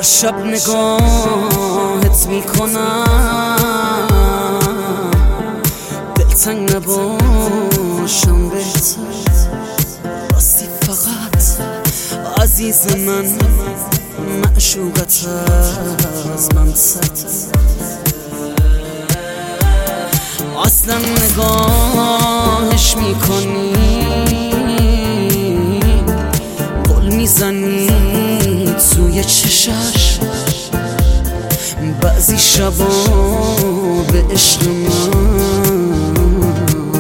هر شب نگاهت میکنم دلتنگ نباشم بهتر راستی فقط عزیز من معشوقت از من سرتر اصلا نگاهش میکنی گل میزنی توی چشش بعضی شبا به عشق من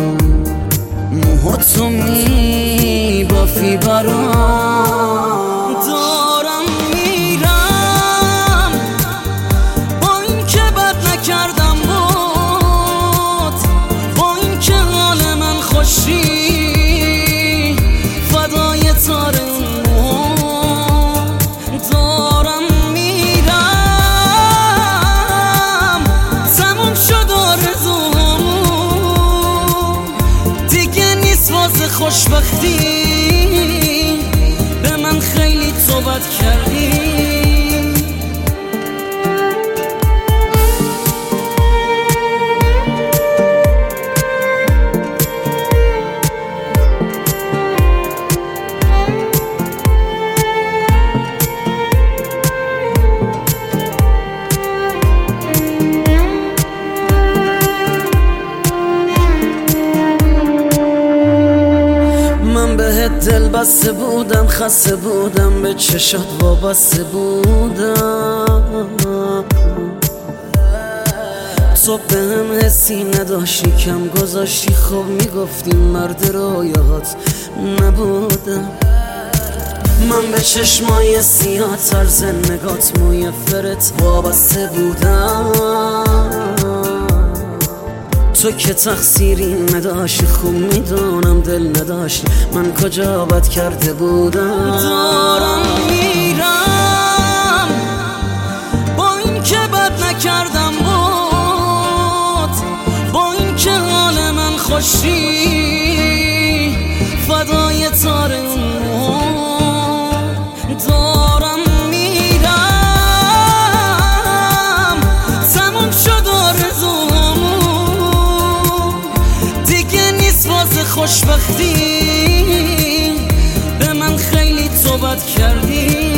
موهاتو میبافی برام دارم میرم با این که بد نکردم با این که حال من خوشی فدای تار دارم میرم تموم شد آرزوام دیگه نیست واسه خوشبختی به من خیلی توبت کردی دل بسته بودم خسته بودم به چشات وابسته بودم تو به هم حسی نداشتی کم گذاشتی خب میگفتی مرد رویات نبودم من به چشمای سیاه طرز نگات موی فرت وابسته بودم تو که تقصیری نداشتی خوب میدونم دل نداشتی من کجا بد کرده بودم دارم میرم با این که بد نکردم با این که حال من خوشی فدای تار دارم میرم تموم شد آرزوام واسه خوشبختی به من خیلی توبت کردی